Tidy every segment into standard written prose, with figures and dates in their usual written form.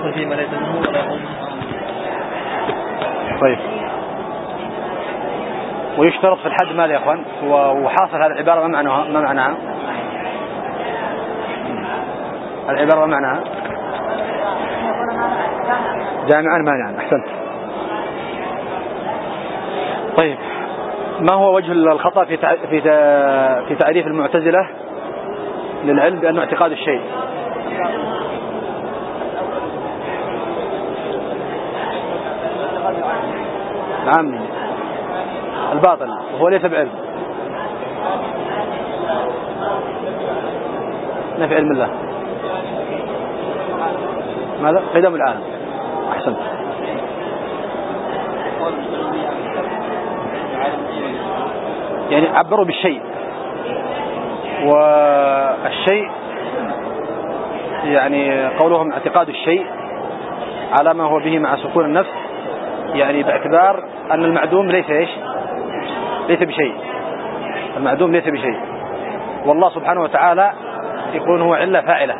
يدخل فيه ما ليس منه ولا يقوم. طيب، ويشترط في الحد ماذا يا أخوان؟ وحاصل هذه العبارة ما معناها؟ العبارة ما معناها؟ جامعا مانعا. أحسنت. طيب، ما هو وجه الخطأ في تعريف المعتزلة للعلم بأنه اعتقاد الشيء؟ نعم، الباطل وهو ليس بعلم. نفي علم الله. ماذا؟ قدم العالم. أحسنت. يعني عبروا بالشيء، والشيء يعني قولهم اعتقاد الشيء على ما هو به مع سكون النفس، يعني باعتبار أن المعدوم ليس إيش؟ ليس بشيء. المعدوم ليس بشيء، والله سبحانه وتعالى يكون هو علة فاعلة،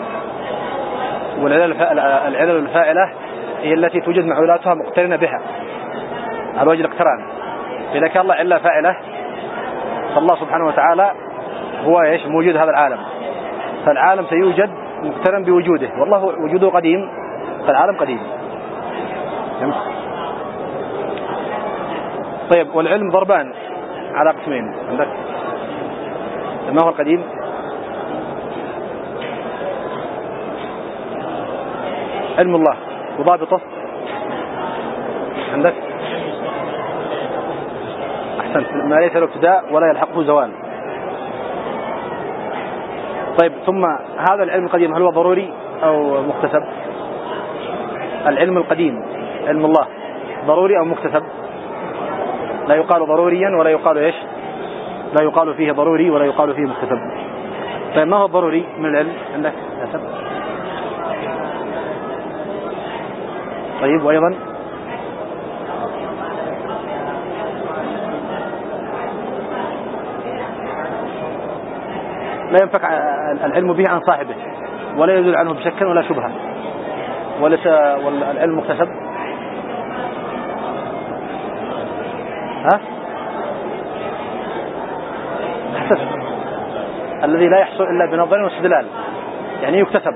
والعلل الفاعلة هي التي توجد معلولاتها مقترنة بها على وجه الاقتران. إذا كان الله علة فاعلة فالله سبحانه وتعالى هو إيش؟ موجود هذا العالم، فالعالم سيوجد مقترن بوجوده، والله وجوده قديم فالعالم قديم. طيب، والعلم ضربان على قسمين عندك. ما هو القديم؟ علم الله وضابطه عندك. أحسنت. ما ليس له ابتداء ولا يلحقه زوال. طيب، ثم هذا العلم القديم هل هو ضروري أو مكتسب؟ العلم القديم علم الله ضروري أو مكتسب؟ لا يقال ضروريا ولا يقال إيش؟ لا يقال فيه ضروري ولا يقال فيه مكتسب. طيب، ما هو الضروري من العلم عندك؟ طيب، وأيضا لا ينفك العلم به عن صاحبه ولا يزول عنه بشك ولا شبهة. وليس والعلم مكتسب. ها؟ الذي لا يحصل إلا بنظر واستدلال، يعني يكتسب.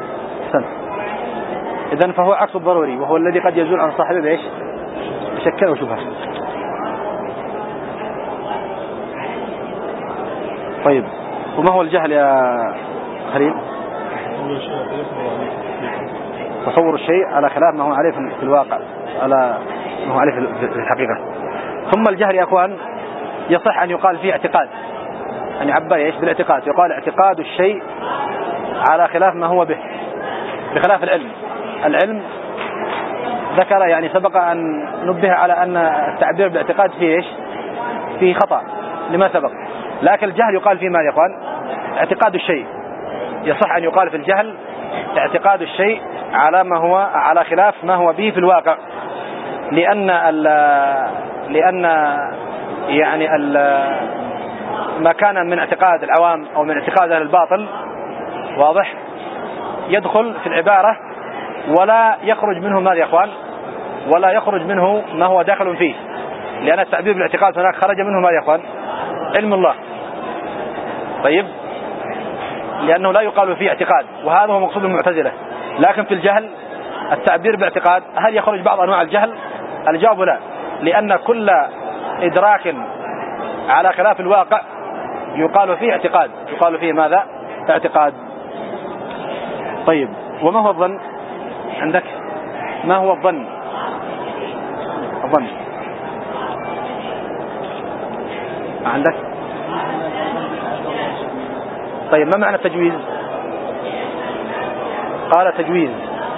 إذن فهو عكس الضروري، وهو الذي قد يزول عن صاحبه بإيش؟ بشك أو شبهة. طيب، وما هو الجهل يا خليل؟ تصور الشيء على خلاف ما هو عليه في الواقع، على ما هو عليه في الحقيقة. ثم الجهل يا أخوان يصح أن يقال فيه اعتقاد، أن يعبر إيش؟ بالاعتقاد. يقال اعتقاد الشيء على خلاف ما هو به، بخلاف العلم. العلم ذكر يعني سبق أن نبه على أن التعبير بالاعتقاد فيه إيش؟ فيه خطأ لما سبق. لكن الجهل يقال فيه ماذا يا أخوان؟ اعتقاد الشيء. يصح أن يقال في الجهل اعتقاد الشيء على ما هو على خلاف ما هو به في الواقع، لأن يعني ما كان من اعتقاد العوام أو من اعتقاد أهل الباطل واضح يدخل في العبارة ولا يخرج منه ماذا يا أخوان؟ ولا يخرج منه ما هو داخل فيه، لأن التعبير بالاعتقاد هناك خرج منه ماذا يا أخوان؟ علم الله. طيب، لأنه لا يقال فيه اعتقاد، وهذا هو مقصود المعتزلة. لكن في الجهل التعبير باعتقاد هل يخرج بعض أنواع الجهل؟ الجواب لا، لأن كل إدراك على خلاف الواقع يقال فيه اعتقاد، يقال فيه ماذا؟ اعتقاد. طيب، وما هو الظن عندك؟ ما هو الظن؟ الظن عندك؟ طيب، ما معنى التجويز؟ قال تجويز.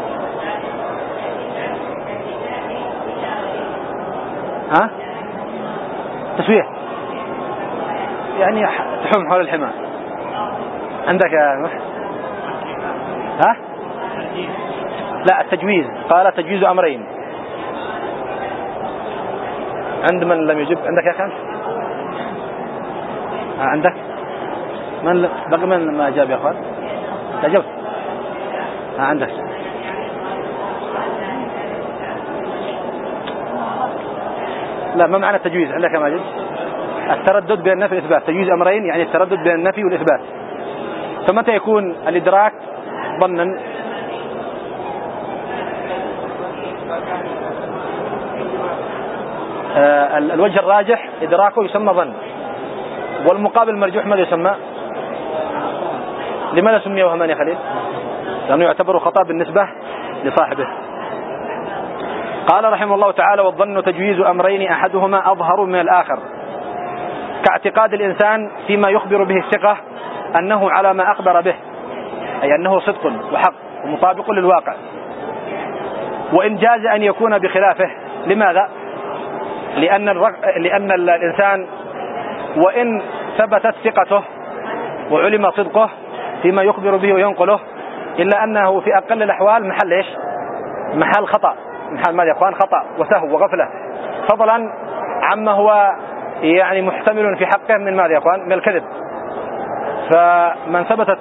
ها؟ تسويح، يعني تحوم حول الحمى. عندك يا نوح؟ ها؟ لا، التجويز قال تجويز أمرين. عند من لم يجب؟ عندك يا خان؟ عندك؟ من بقي من ما جاب يا أخوان؟ لا جبت. عندك؟ لا، ما معنى التجويز عندك يا ماجد؟ التردد بين النفي والإثبات. تجويز أمرين يعني التردد بين النفي والإثبات. فمتى يكون الإدراك ظنا؟ الوجه الراجح إدراكه يسمى ظن، والمقابل المرجوح ماذا يسمى؟ لماذا سمي وهمان يا خليل؟ لأنه يعتبر خطأ بالنسبة لصاحبه. قال رحمه الله تعالى: والظن تجويز أمرين أحدهما أظهر من الآخر، كاعتقاد الإنسان فيما يخبر به الثقة أنه على ما أخبر به، أي أنه صدق وحق ومطابق للواقع، وإن جاز أن يكون بخلافه. لماذا؟ لأن الإنسان وإن ثبتت ثقته وعلم صدقه فيما يخبر به وينقله، إلا أنه في أقل الأحوال محل إيش؟ محل خطأ، محل ماذا يا إخوان؟ خطأ وسهو وغفلة، فضلا عما هو يعني محتمل في حقه من ماذا يا إخوان؟ من الكذب. فمن ثبتت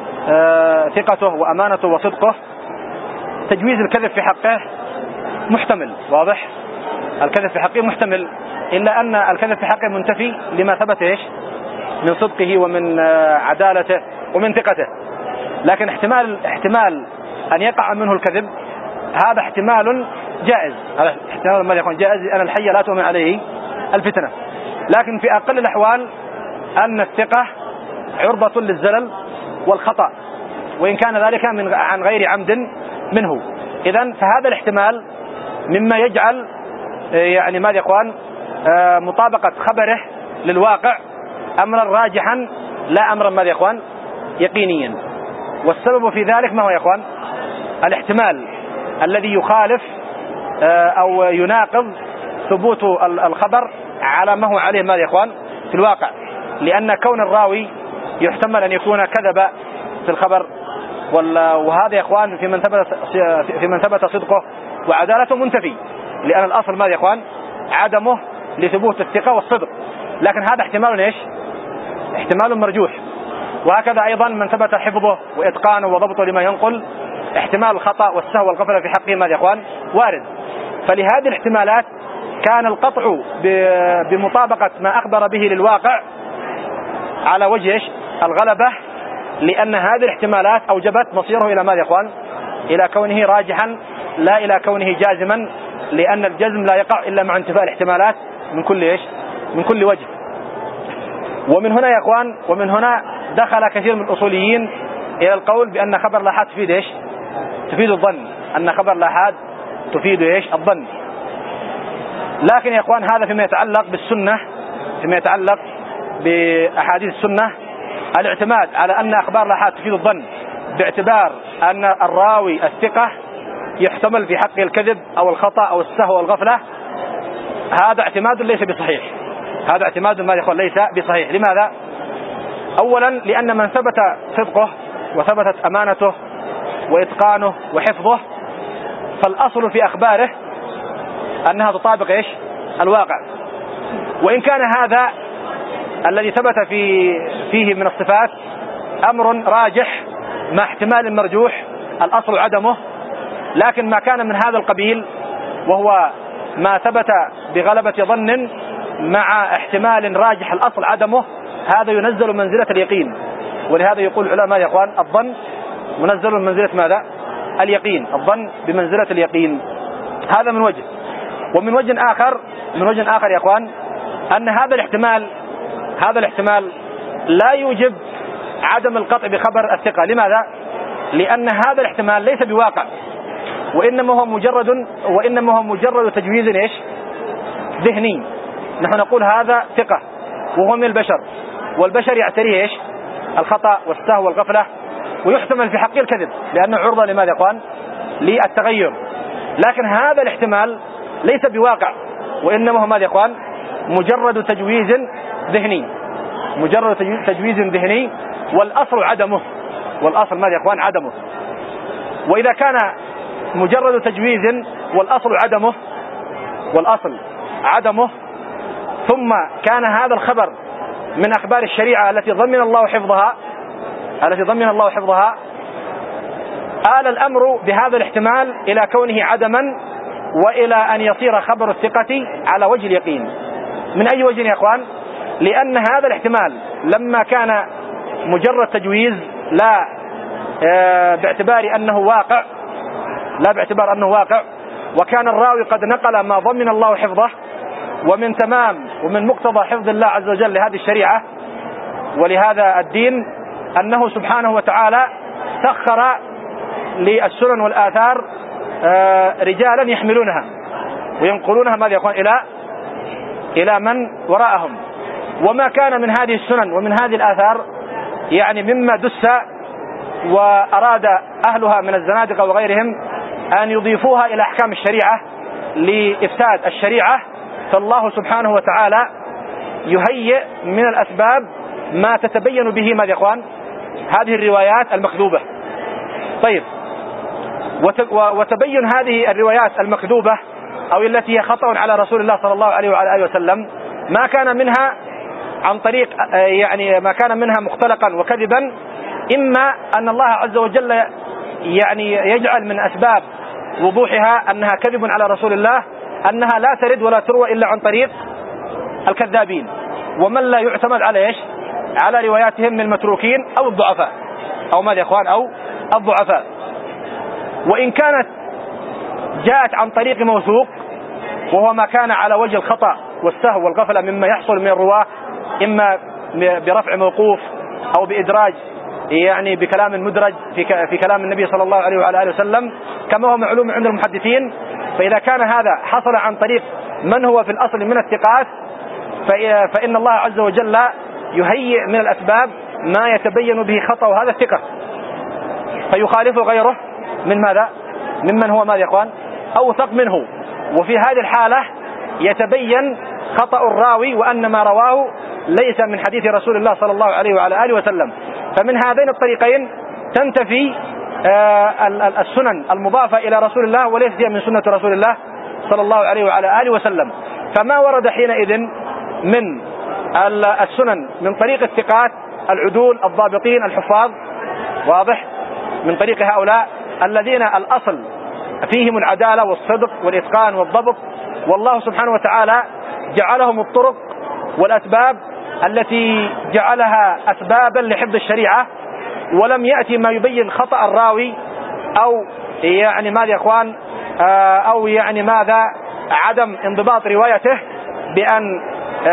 ثقته وأمانته وصدقه، تجويز الكذب في حقه محتمل، واضح؟ الكذب في حقه محتمل، إلا أن الكذب في حقه منتفي لما ثبت إيش؟ من صدقه ومن عدالته ومن ثقته. لكن احتمال أن يقع منه الكذب، هذا احتمال جائز، هذا احتمال ما يكون جائز، لأن الحي لا تؤمن عليه الفتنة. لكن في أقل الأحوال أن الثقة عرضة للزلل والخطأ، وإن كان ذلك عن غير عمد منه. إذن فهذا الاحتمال مما يجعل يعني ماذا يا إخوان؟ مطابقة خبره للواقع أمرا راجحا، لا أمرا ماذا يا إخوان؟ يقينيا. والسبب في ذلك ما هو يا إخوان؟ الاحتمال الذي يخالف أو يناقض ثبوت الخبر على ما هو عليه ماذا يا إخوان؟ في الواقع. لأن كون الراوي يحتمل أن يكون كذب في الخبر، وهذا يا إخوان في من ثبت صدقه وعدالته منتفي، لأن الأصل ماذا يا إخوان؟ عدمه لثبوت الثقة والصدق. لكن هذا احتمال إيش؟ احتمال مرجوح. وهكذا أيضا من ثبت حفظه وإتقانه وضبطه لما ينقل، احتمال الخطأ والسهو والغفلة في حقه ماذا يا إخوان؟ وارد. فلهذه الاحتمالات كان القطع بمطابقة ما أخبر به للواقع على وجه الغلبة، لأن هذه الاحتمالات أوجبت مصيره إلى ماذا يا إخوان؟ إلى كونه راجحا، لا إلى كونه جازما، لأن الجزم لا يقع إلا مع انتفاء الاحتمالات من كل من كل وجه. ومن هنا يا إخوان، ومن هنا دخل كثير من الأصوليين إلى القول بأن خبر الآحاد تفيد تفيد الظن، أن خبر الآحاد تفيد الظن. لكن يا إخوان هذا فيما يتعلق بالسنة، فيما يتعلق بأحاديث السنة، الاعتماد على أن أخبار الآحاد تفيد الظن باعتبار أن الراوي الثقة يحتمل في حقه الكذب أو الخطأ أو السهو والغفلة، هذا اعتماد ليس بصحيح. هذا اعتماد ما يقول ليس بصحيح. لماذا؟ أولا لأن من ثبت صدقه وثبتت أمانته وإتقانه وحفظه، فالأصل في أخباره أنها تطابق الواقع. وإن كان هذا الذي ثبت فيه من الصفات أمر راجح مع احتمال مرجوح الأصل عدمه، لكن ما كان من هذا القبيل وهو ما ثبت بغلبة ظن مع احتمال راجح الأصل عدمه، هذا ينزل منزلة اليقين. ولهذا يقول العلماء يا إخوان الظن منزل من منزلة ماذا؟ اليقين. الظن بمنزلة اليقين. هذا من وجه. ومن وجه آخر يا إخوان أن هذا الاحتمال لا يوجب عدم القطع بخبر الثقة. لماذا؟ لأن هذا الاحتمال ليس بواقع، وإنما هو مجرد تجويز ذهني. نحن نقول هذا ثقة وهو من البشر، والبشر يعتريه الخطأ والسهو والغفلة، ويحتمل في حقه الكذب لأنه عرضة لماذا يا إخوان؟ للتغير. لكن هذا الاحتمال ليس بواقع، وإنما هو ماذا يا إخوان؟ مجرد تجويز ذهني، والأصل عدمه. والأصل ماذا يا إخوان؟ عدمه. وإذا كان مجرد تجويز والأصل عدمه، ثم كان هذا الخبر من أخبار الشريعة التي ضمن الله حفظها، آل الأمر بهذا الاحتمال إلى كونه عدما وإلى أن يصير خبر الثقة على وجه اليقين. من أي وجه يا أخوان؟ لأن هذا الاحتمال لما كان مجرد تجويز لا باعتبار أنه واقع، وكان الراوي قد نقل ما ضمن الله حفظه، ومن تمام ومن مقتضى حفظ الله عز وجل لهذه الشريعة ولهذا الدين أنه سبحانه وتعالى سخر للسنن والآثار رجالا يحملونها وينقلونها ماذا يقول إلى من وراءهم. وما كان من هذه السنن ومن هذه الآثار يعني مما دس وأراد أهلها من الزنادقة وغيرهم أن يضيفوها إلى أحكام الشريعة لإفساد الشريعة، فالله سبحانه وتعالى يهيئ من الأسباب ما تتبين به ماذا يا إخوان هذه الروايات المكذوبة. طيب، وتبين هذه الروايات المكذوبة أو التي هي خطأ على رسول الله صلى الله عليه وعلى آله وسلم ما كان منها عن طريق يعني ما كان منها مختلقا وكذبا، إما أن الله عز وجل يعني يجعل من أسباب وضوحها أنها كذب على رسول الله، أنها لا ترد ولا تروى إلا عن طريق الكذابين ومن لا يعتمد على على رواياتهم من المتروكين أو الضعفاء أو ماذا يا إخوان أو الضعفاء. وإن كانت جاءت عن طريق موثوق وهو ما كان على وجه الخطأ والسهو والغفلة مما يحصل من الرواة، إما برفع موقوف أو بإدراج يعني بكلام مدرج في كلام النبي صلى الله عليه وعلى آله وسلم كما هو معلوم عند المحدثين، فإذا كان هذا حصل عن طريق من هو في الأصل من الثقات فإن الله عز وجل يهيئ من الأسباب ما يتبين به خطأ هذا الثقة فيخالفه غيره من ماذا؟ ممن هو ماذا يا إخوان أوثق منه، وفي هذه الحالة يتبين خطأ الراوي وأن ما رواه ليس من حديث رسول الله صلى الله عليه وعلى آله وسلم. فمن هذين الطريقين تنتفي السنن المضافة إلى رسول الله وليس هي من سنة رسول الله صلى الله عليه وعلى آله وسلم. فما ورد حينئذ من السنن من طريق الثقات العدول الضابطين الحفاظ واضح من طريق هؤلاء الذين الأصل فيهم العدالة والصدق والإتقان والضبط، والله سبحانه وتعالى جعلهم الطرق والأسباب التي جعلها أسبابا لحفظ الشريعة، ولم يأتي ما يبين خطأ الراوي أو يعني ماذا يا إخوان أو يعني ماذا عدم انضباط روايته بأن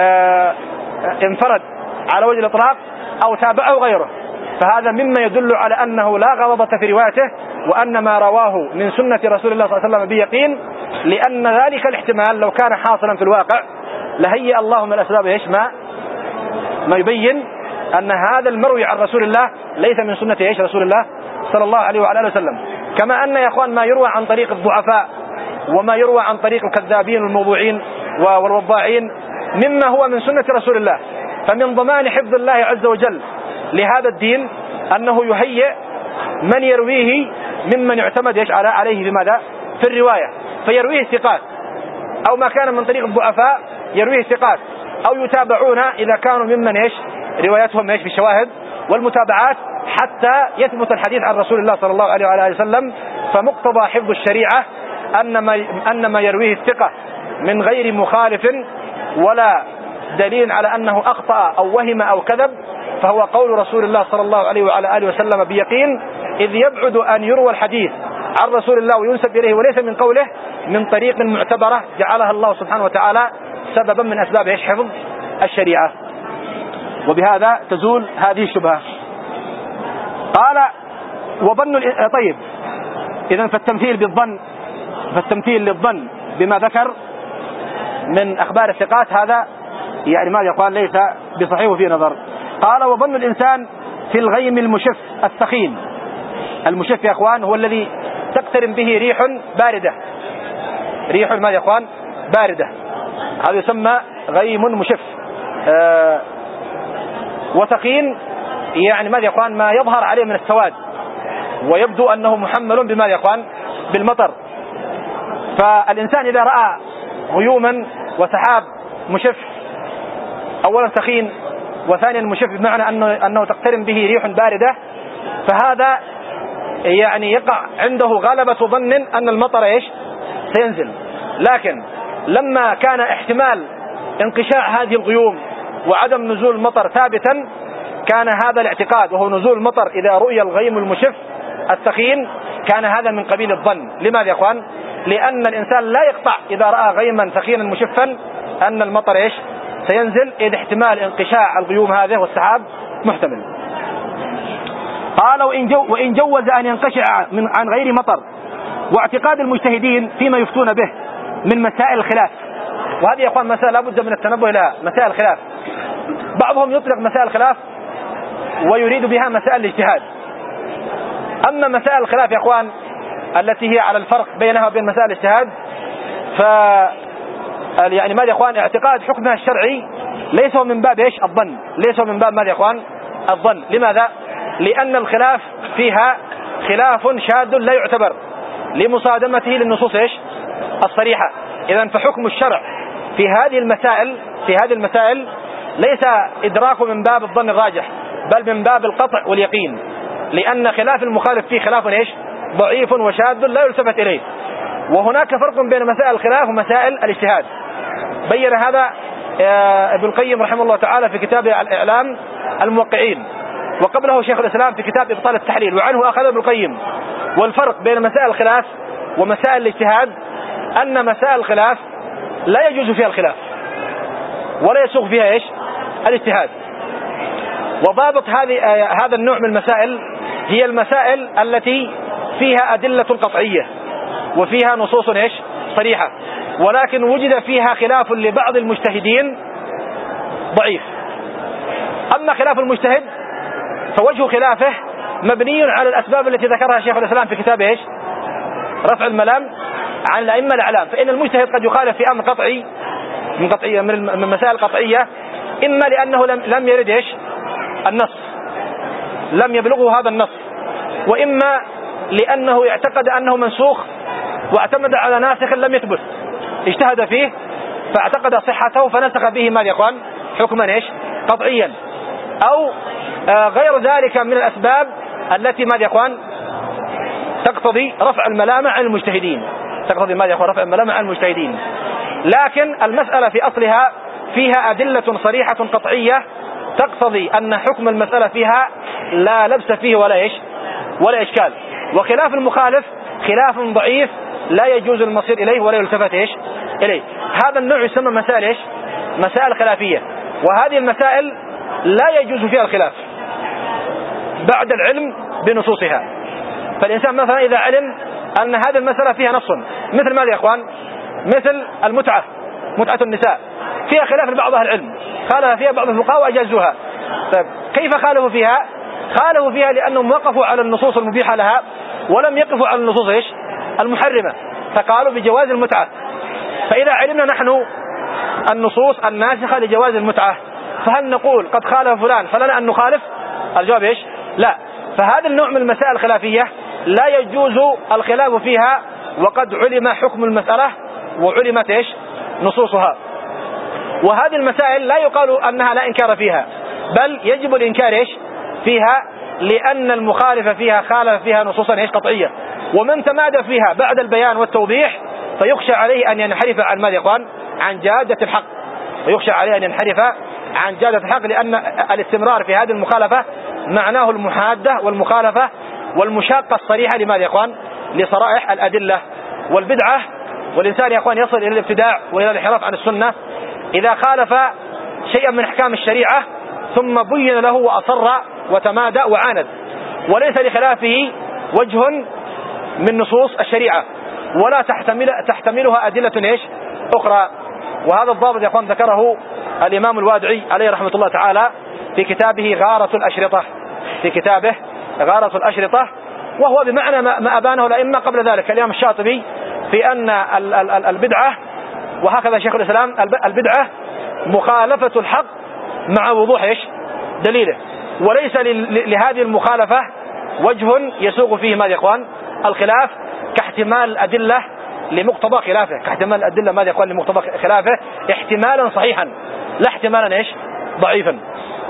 انفرد على وجه الإطلاق أو تابعه غيره، فهذا مما يدل على أنه لا غضبة في روايته وأن ما رواه من سنة رسول الله صلى الله عليه وسلم بيقين، لأن ذلك الاحتمال لو كان حاصلا في الواقع لهيئ الله من الأسباب ما يبين أن هذا المروي عن رسول الله ليس من سنة رسول الله صلى الله عليه وعلى آله وسلم. كما أن يا أخوان ما يروى عن طريق الضعفاء وما يروى عن طريق الكذابين والموضوعين والوضاعين مما هو من سنة رسول الله، فمن ضمان حفظ الله عز وجل لهذا الدين أنه يهيئ من يرويه ممن يعتمد عليه بماذا في الرواية، فيرويه ثقات، أو ما كان من طريق الضعفاء يرويه ثقات، أو يتابعون إذا كانوا ممن روايتهم بالشواهد والمتابعات حتى يثبت الحديث عن رسول الله صلى الله عليه وآله وسلم. فمقتضى حفظ الشريعة أن ما يرويه الثقة من غير مخالف ولا دليل على أنه أخطأ أو وهم أو كذب، فهو قول رسول الله صلى الله عليه وعلى آله وسلم بيقين، إذ يبعد أن يروى الحديث عن رسول الله وينسب إليه وليس من قوله من طريق معتبرة جعلها الله سبحانه وتعالى سببا من أسباب حفظ الشريعة. وبهذا تزول هذه الشبهة. قال وظن طيب، إذن فالتمثيل للظن بما ذكر من أخبار الثقات هذا يعني ما يقال ليس بصحيح في نظر. قال وظن الإنسان في الغيم المشف الثخين. المشف يا أخوان هو الذي تقترن به ريح باردة، ريح ما يا أخوان باردة، هذا يسمى غيم مشف. وثخين يعني ماذا يا أخوان ما يظهر عليه من السواد ويبدو أنه محمل بما يا أخوان بالمطر. فالإنسان إذا رأى غيوما وسحاب مشف، أولا ثخين وثانيا مشف بمعنى أنه تقترن به ريح باردة، فهذا يعني يقع عنده غلبة ظن أن المطر سينزل، لكن لما كان احتمال انقشاع هذه الغيوم وعدم نزول المطر ثابتا، كان هذا الاعتقاد وهو نزول المطر إذا رؤي الغيم المشف الثخين كان هذا من قبيل الظن. لماذا يا اخوان؟ لأن الإنسان لا يقطع إذا رأى غيما ثخينا مشفا أن المطر ايش سينزل، إذ احتمال انقشاع الغيوم هذه والسحاب محتمل. قال وإن جوز أن ينقشع عن غير مطر، واعتقاد المجتهدين فيما يفتون به من مسائل الخلاف. وهذه يا اخوان مسائل لابد من التنبه لها، مسائل الخلاف. بعضهم يطلق مسائل الخلاف ويريد بها مسائل الاجتهاد. أما مسائل الخلاف يا اخوان التي هي على الفرق بينها وبين مسائل الاجتهاد، ف يعني ماذا يا اخوان؟ اعتقاد حكمها الشرعي ليس من باب ايش؟ الظن، ليس من باب ماذا يا اخوان؟ الظن. لماذا؟ لأن الخلاف فيها خلاف شاذ لا يعتبر لمصادمته للنصوص ايش؟ الصريحة. إذن فحكم الشرع في هذه المسائل ليس إدراكه من باب الظن الراجح، بل من باب القطع واليقين، لأن خلاف المخالف فيه خلاف ايش؟ ضعيف وشاذ لا يلتفت إليه. وهناك فرق بين مسائل الخلاف ومسائل الاجتهاد، بين هذا ابن القيم رحمه الله تعالى في كتابه الإعلام الموقعين، وقبله شيخ الإسلام في كتاب إبطال التحليل، وعنه أخذ ابن القيم. والفرق بين مسائل الخلاف ومسائل الاجتهاد أن مسائل الخلاف لا يجوز فيها الخلاف ولا يسوغ فيها ايش؟ الاجتهاد. وضابط هذا النوع من المسائل هي المسائل التي فيها أدلة قطعية وفيها نصوص ايش؟ صريحة، ولكن وجد فيها خلاف لبعض المجتهدين ضعيف. أما خلاف المجتهد فوجه خلافه مبني على الأسباب التي ذكرها شيخ الإسلام في كتابه ايش؟ رفع الملام عن الأئمة الأعلام. فإن المجتهد قد يخالف في أمر قطعي من مسائل قطعية، إما لأنه لم يرد ايش؟ النص، لم يبلغه هذا النص، وإما لأنه اعتقد أنه منسوخ واعتمد على ناسخ لم يثبت، اجتهد فيه فاعتقد صحته فنسخ به ماذا يا اخوان؟ حكما ايش؟ قطعيا. أو غير ذلك من الأسباب التي ماذا يا اخوان؟ تقتضي رفع الملامة عن المجتهدين، تقتضي ماذا يا اخوان؟ رفع الملامة عن المجتهدين. لكن المسألة في أصلها فيها أدلة صريحة قطعية تقتضي أن حكم المسألة فيها لا لبس فيه ولا ايش؟ ولا إشكال. وخلاف المخالف خلاف ضعيف لا يجوز المصير إليه ولا يلتفت ايش؟ إليه. هذا النوع يسمى مسائل ايش؟ مسائل خلافية. وهذه المسائل لا يجوز فيها الخلاف بعد العلم بنصوصها. فالإنسان مثلا إذا علم أن هذه المسألة فيها نص، مثل ماذا يا أخوان؟ مثل المتعة، متعة النساء، فيها خلاف لبعض أهل العلم، خالف فيها بعض الفقهاء وأجازوها. طيب كيف خالفوا فيها؟ خالفوا فيها لأنهم وقفوا على النصوص المبيحة لها ولم يقفوا على النصوص ايش؟ المحرمة، فقالوا بجواز المتعة. فإذا علمنا نحن النصوص الناسخة لجواز المتعة، فهل نقول قد خالف فلان فلنا أن نخالف؟ الجواب ايش؟ لا. فهذا النوع من المسائل الخلافية لا يجوز الخلاف فيها وقد علم حكم المسألة وعلمت ايش؟ نصوصها. وهذه المسائل لا يقال أنها لا إنكار فيها، بل يجب الإنكار ايش؟ فيها، لأن المخالف فيها خالف فيها نصوصا ايش؟ قطعية. ومن تمادى فيها بعد البيان والتوضيح فيخشى عليه أن ينحرف عن ماذا يقال؟ عن جادة الحق، ويخشى عليه أن ينحرف عن جادة الحق، لأن الاستمرار في هذه المخالفة معناه المحادة والمخالفة والمشاقة الصريحة لماذا يا اخوان؟ لصرائح الأدلة والبدعة. والإنسان يا اخوان يصل إلى الابتداع وإلى الانحراف عن السنة إذا خالف شيئا من أحكام الشريعة ثم بين له وأصر وتمادى وعاند، وليس لخلافه وجه من نصوص الشريعة ولا تحتملها أدلة ايش؟ أخرى. وهذا الضابط يا اخوان ذكره الإمام الوادعي عليه رحمة الله تعالى في كتابه غارة الأشرطة، في كتابه غارة الأشرطة، وهو بمعنى ما أبانه الأئمة قبل ذلك الإمام الشاطبي في أن البدعة، وهكذا شيخ الإسلام، البدعة مخالفة الحق مع وضوح ايش؟ دليله، وليس لهذه المخالفة وجه يسوق فيه ماذا يا اخوان؟ الخلاف، كاحتمال الأدلة لمقتضى خلافه، كاحتمال الأدلة ماذا يقول لمقتضى خلافه احتمالا صحيحا لا احتمالا ايش؟ ضعيفا.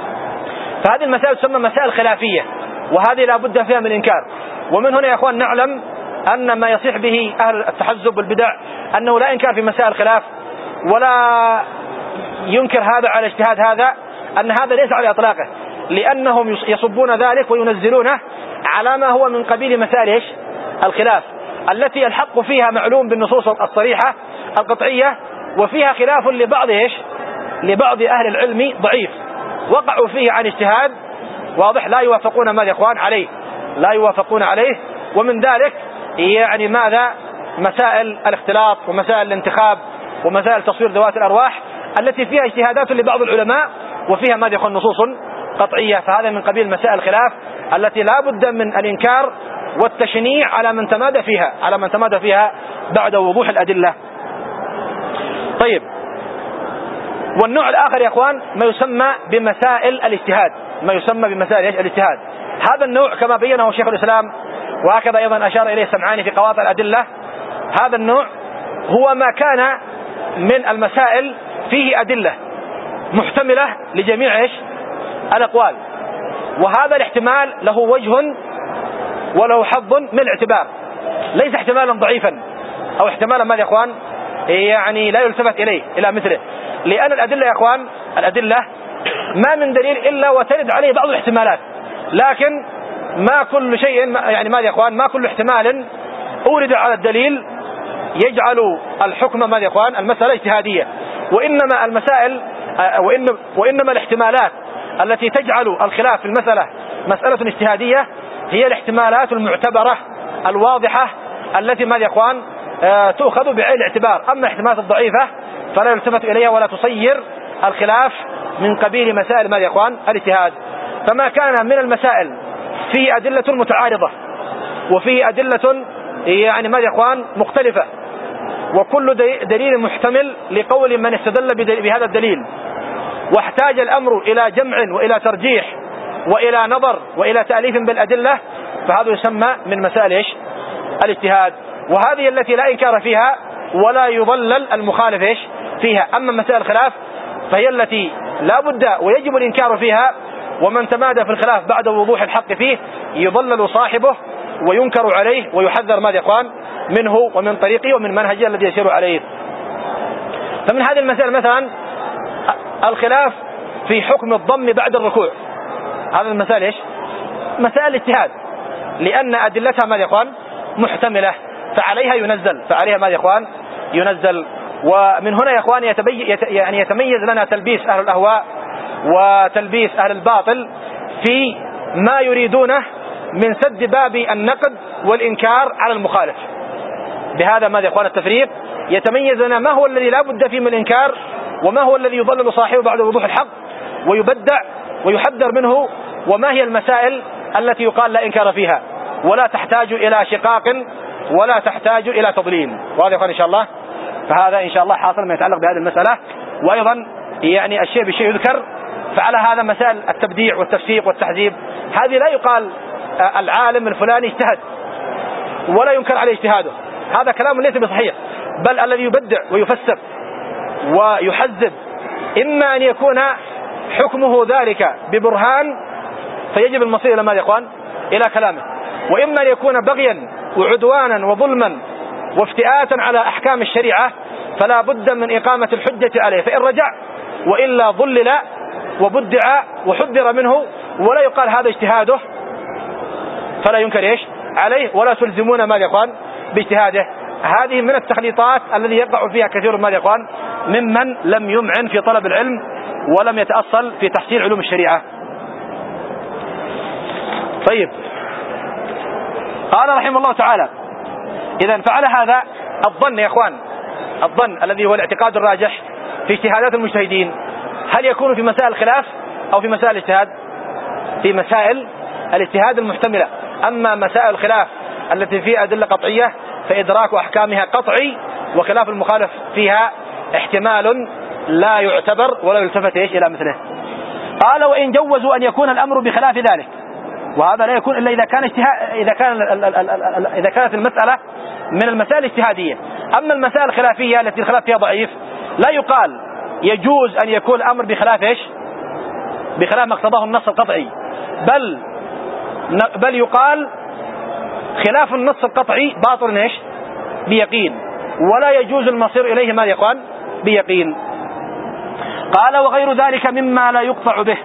فهذه المسائل تسمى مسائل خلافية، وهذه لا بد فيها من إنكار. ومن هنا يا اخوان نعلم أن ما يصيح به أهل التحزب والبدع أنه لا إنكار في مسائل الخلاف ولا ينكر هذا على اجتهاد هذا، أن هذا ليس على إطلاقه، لأنهم يصبون ذلك وينزلونه على ما هو من قبيل مسائل الخلاف التي الحق فيها معلوم بالنصوص الصريحة القطعية، وفيها خلاف لبعض أهل العلم ضعيف وقعوا فيه عن اجتهاد واضح لا يوافقون ماذا يا إخوان عليه، لا يوافقون عليه. ومن ذلك يعني ماذا؟ مسائل الاختلاط ومسائل الانتخاب ومسائل تصوير ذوات الأرواح التي فيها اجتهادات لبعض العلماء وفيها ماذا يكون نصوص قطعية. فهذا من قبيل مسائل الخلاف التي لا بد من الإنكار والتشنيع على من تمادى فيها بعد وضوح الأدلة. طيب، والنوع الآخر يا أخوان ما يسمى بمسائل الاجتهاد، الاجتهاد. هذا النوع كما بينه شيخ الإسلام وهكذا أيضا أشار إليه السمعاني في قواطع الأدلة، هذا النوع هو ما كان من المسائل فيه أدلة محتملة لجميع الأقوال، وهذا الاحتمال له وجه وله حظ من الاعتبار، ليس احتمالا ضعيفا أو احتمالا ماذا يا أخوان يعني لا يلتفت إلى مثله، لأن الأدلة يا أخوان الأدلة ما من دليل إلا وترد عليه بعض الاحتمالات، لكن ما كل شيء يعني ماذا يا أخوان ما كل احتمال أورد على الدليل يجعل الحكم ماذا يا أخوان المسألة اجتهادية، وإنما المسائل وإنما الاحتمالات التي تجعل الخلاف في المسألة مسألة اجتهادية هي الاحتمالات المعتبرة الواضحة التي ماذا يا أخوان تؤخذ بعين الاعتبار. أما الاحتمالات الضعيفة فلا يلتفت إليها ولا تصير الخلاف من قبيل مسائل ماذا يا أخوان الاجتهاد. فما كان من المسائل فيه أدلة متعارضة وفيه أدلة يعني ماذا يا أخوان مختلفة، وكل دليل محتمل لقول من استدل بهذا الدليل، واحتاج الأمر إلى جمع وإلى ترجيح وإلى نظر وإلى تأليف بالأدلة، فهذا يسمى من مسائل الاجتهاد، وهذه التي لا إنكار فيها ولا يضلل المخالف فيها. أما مسائل الخلاف فهي التي لا بد ويجب الإنكار فيها، ومن تمادى في الخلاف بعد وضوح الحق فيه يضلل صاحبه وينكر عليه ويحذر ماذا يا إخوان منه ومن طريقه ومن منهجه الذي يسير عليه. فمن هذه المسائل مثلا الخلاف في حكم الضم بعد الركوع، هذا المسائل مسائل اجتهاد، لأن أدلتها ماذا يا إخوان محتملة، فعليها ماذا يا إخوان ينزل. ومن هنا يا إخوان يتميز لنا تلبيس أهل الأهواء وتلبيس أهل الباطل في ما يريدونه من سد باب النقد والإنكار على المخالف. بهذا ماذا يا إخوان التفريق يتميز لنا ما هو الذي لا بد فيه من الإنكار، وما هو الذي يضلل صاحبه بعد وضوح الحق ويبدع ويحذر منه، وما هي المسائل التي يقال لا إنكار فيها ولا تحتاج إلى شقاق ولا تحتاج إلى تضليل. وهذا يا إخوان إن شاء الله، فهذا إن شاء الله حاصل ما يتعلق بهذه المسألة. وأيضا يعني الشيء بالشيء يذكر، فعلى هذا مسائل التبديع والتفسيق والتحزيب هذه لا يقال العالم الفلاني اجتهد ولا ينكر عليه اجتهاده، هذا كلام ليس بصحيح، بل الذي يبدع ويفسر ويحزب إما أن يكون حكمه ذلك ببرهان فيجب المصير إلى ماذا يا إخوان إلى كلامه، وإما أن يكون بغيا وعدوانا وظلما وافتئاتا على أحكام الشريعة فلا بد من إقامة الحجة عليه، فإن رجع وإلا ضلل وبدع وحذر منه، ولا يقال هذا اجتهاده فلا ينكر عليه ولا تلزمون ماذا يا إخوان باجتهاده. هذه من التخليطات الذي يقع فيها كثير ماذا يا إخوان ممن لم يمعن في طلب العلم ولم يتأصل في تحصيل علوم الشريعة. طيب، قال رحمه الله تعالى: إذا فعل هذا الظن يا إخوان، الظن الذي هو الاعتقاد الراجح في اجتهادات المجتهدين، هل يكون في مسائل الخلاف أو في مسائل الاجتهاد؟ في مسائل الاجتهاد المحتملة. أما مسائل الخلاف التي فيها أدلة قطعية فإدراك أحكامها قطعي، وخلاف المخالف فيها احتمال لا يعتبر ولا يلتفت إلى مثله. قال: وإن جوزوا أن يكون الأمر بخلاف ذلك، وهذا لا يكون إلا إذا كانت المسألة من المسائل الاجتهادية. أما المسائل الخلافية التي الخلاف فيها ضعيف لا يقال يجوز أن يكون الأمر بخلاف بخلاف ما اقتضاه النص القطعي، بل يقال خلاف النص القطعي باطل ايش؟ بيقين، ولا يجوز المصير إليه ماذا يا إخوان؟ بيقين. قال وغير ذلك مما لا يقطع به.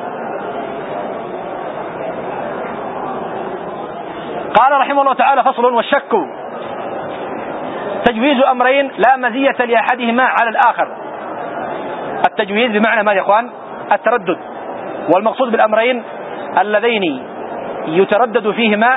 قال رحمه الله تعالى فصل: والشك تجويز أمرين لا مزية لأحدهما على الآخر. التجويز بمعنى ماذا يا إخوان؟ التردد، والمقصود بالأمرين اللذين يتردد فيهما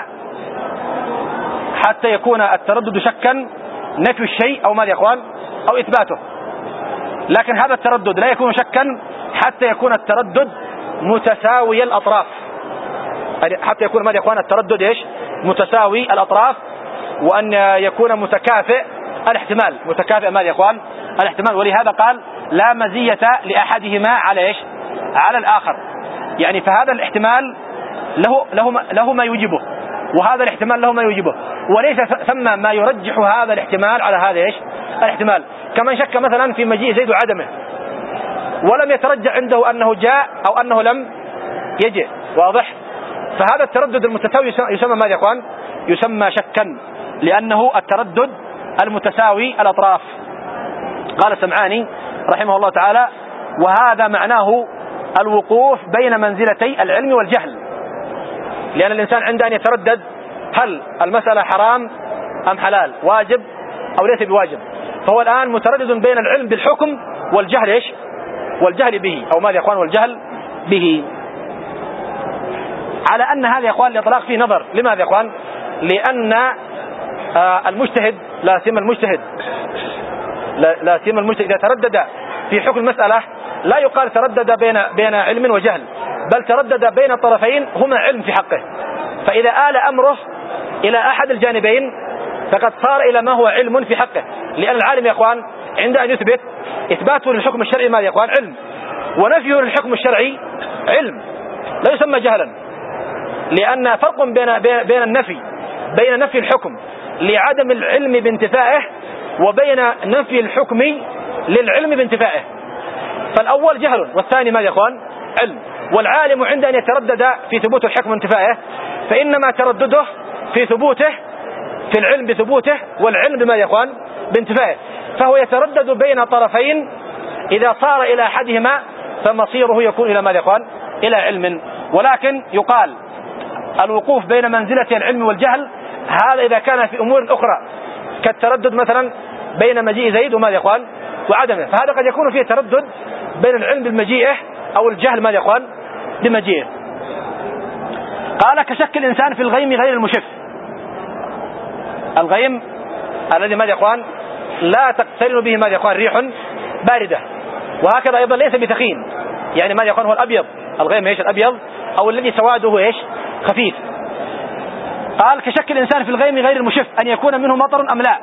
حتى يكون التردد شكا، نفي الشيء أو ماذا يا إخوان؟ أو إثباته. لكن هذا التردد لا يكون شكا حتى يكون التردد متساوي الأطراف، حتى يكون ماذا يا إخوان؟ التردد إيش؟ متساوي الأطراف، وأن يكون متكافئ الاحتمال، متكافئ ماذا يا إخوان؟ الاحتمال. ولهذا قال لا مزية لأحدهما على إيش؟ على الآخر. يعني فهذا الاحتمال له ما يوجبه، وهذا الاحتمال له ما يوجبه، وليس ثم ما يرجح هذا الاحتمال على هذا إيش؟ الاحتمال. كمن شك مثلا في مجيء زيد وعدمه ولم يترجح عنده أنه جاء أو أنه لم يجئ، واضح؟ فهذا التردد المتساوي يسمى ماذا يا إخوان؟ يسمى شكا، لأنه التردد المتساوي الأطراف. قال السمعاني رحمه الله تعالى: وهذا معناه الوقوف بين منزلتي العلم والجهل. لأن الإنسان عنده أن يتردد هل المسألة حرام أم حلال، واجب أو ليس بواجب، فهو الآن متردد بين العلم بالحكم والجهل إيش؟ والجهل به، أو ماذا يا إخوان؟ والجهل به. على أن هذا يا إخوان الإطلاق فيه نظر. لماذا يا إخوان؟ لأن المجتهد، لا سيما المجتهد إذا تردد في حكم المسألة لا يقال تردد بين علم وجهل، بل تردد بين طرفين هما علم في حقه. فإذا آل أمره إلى أحد الجانبين فقد صار إلى ما هو علم في حقه. لأن العالم يا إخوان عند أن يثبت، إثباته للحكم الشرعي ماذا يا إخوان؟ علم، ونفيه للحكم الشرعي علم، لا يسمى جهلا. لأن فرق بين النفي، بين نفي الحكم لعدم العلم بانتفائه وبين نفي الحكم للعلم بانتفائه. فالأول جهل والثاني ماذا يا إخوان؟ علم. والعالم عند أن يتردد في ثبوت الحكم وانتفائه فإنما تردده في ثبوته، في العلم بثبوته، والعلم بما يا إخوان؟ بانتفائه. فهو يتردد بين طرفين، إذا صار إلى أحدهما فمصيره يكون إلى ماذا يا إخوان؟ إلى علم. ولكن يقال الوقوف بين منزلة العلم والجهل هذا إذا كان في أمور أخرى، كالتردد مثلا بين مجيء زيد وماذا يا إخوان؟ وعدمه، فهذا قد يكون فيه تردد بين العلم بمجيئه أو الجهل ماذا يا إخوان؟ بمجيئه. قال كشك الإنسان في الغيم غير المشف. الغيم الذي ماذا يا إخوان؟ لا تقترن به ماذا يا إخوان؟ ريح باردة، وهكذا أيضا ليس بثخين. يعني ماذا يا إخوان؟ هو الأبيض. الغيم ايش؟ الأبيض، أو الذي سواده ايش؟ خفيف. قال كشك الإنسان في الغيم غير المشف أن يكون منه مطر أم لا.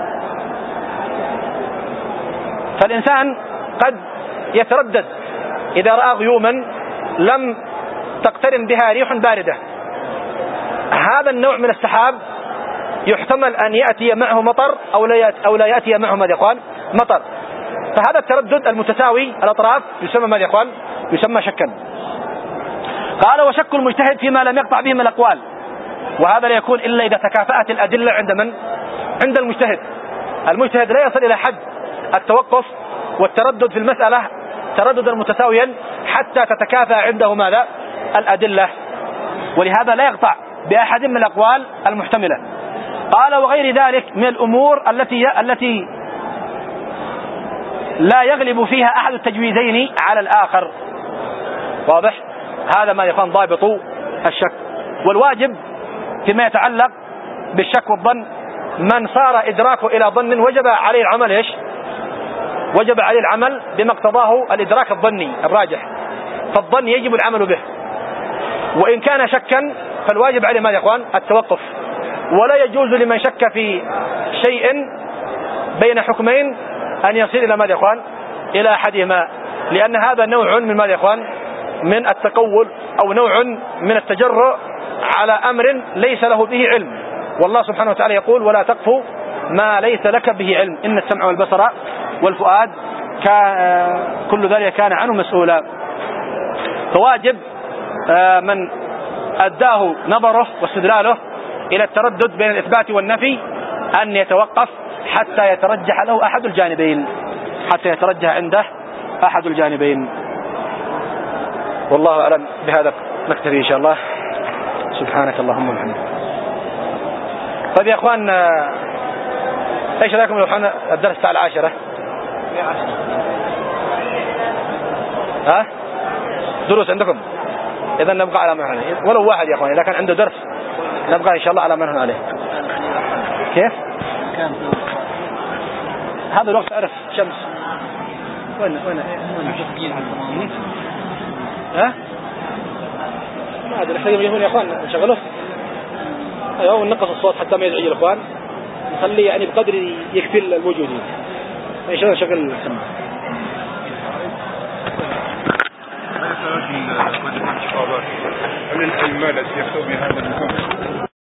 فالإنسان قد يتردد إذا رأى غيوما لم تقترن بها ريح باردة، هذا النوع من السحاب يحتمل أن يأتي معه مطر أو لا يأتي معه ماذا يا إخوان؟ مطر. فهذا التردد المتساوي الأطراف يسمى ماذا يا إخوان؟ يسمى شكا. قال وشك المجتهد فيما لم يقطع بهم الأقوال، وهذا لا يكون إلا إذا تكافأت الأدلة عند من؟ عند المجتهد. المجتهد لا يصل إلى حد التوقف والتردد في المسألة ترددا متساويا حتى تتكافأ عنده ماذا؟ الأدلة، ولهذا لا يقطع بأحد من الأقوال المحتملة. قال وغير ذلك من الأمور التي لا يغلب فيها أحد التجويزين على الآخر. واضح؟ هذا ما يكون ضابط الشك. والواجب فيما يتعلق بالشك والظن من صار إدراكه إلى ظن وجب عليه العمل إيش؟ وجب عليه العمل بما اقتضاه الإدراك الظني الراجح، فالظن يجب العمل به. وإن كان شكا فالواجب عليه ماذا يا إخوان؟ التوقف. ولا يجوز لمن شك في شيء بين حكمين أن يصل إلى ماذا يا إخوان؟ إلى أحدهما، لأن هذا نوع من ماذا يا إخوان؟ من التقول، أو نوع من التجرؤ على أمر ليس له به علم. والله سبحانه وتعالى يقول ولا تقف ما ليس لك به علم إن السمع والبصر والفؤاد كل ذلك كان عنه مسؤولا. فواجب من أداه نظره واستدلاله إلى التردد بين الإثبات والنفي أن يتوقف حتى يترجح له أحد الجانبين، حتى يترجح عنده أحد الجانبين. والله أعلم. بهذا نكتفي إن شاء الله. سبحانك اللهم وبحمدك. طيب يا أخوان، إيش رأيكم لو حنا الدرس الساعة 10؟ ها؟ دروس عندكم؟ إذا نبقى على ما نحن، ولو واحد يا أخوان إذا كان عنده درس نبقى إن شاء الله على ما نحن عليه. كيف؟ هذا الوقت أعرف شمس. وين ها؟ ما أدري، نحتاج يجون يا أخوان نشغله. أيوة، وننقص الصوت حتى ما يزعج الأخوان، نخليه يعني بقدر يكفي الموجودين. إن شاء الله نشغل السماعة. هل المال الذي يكتب بهذا المكان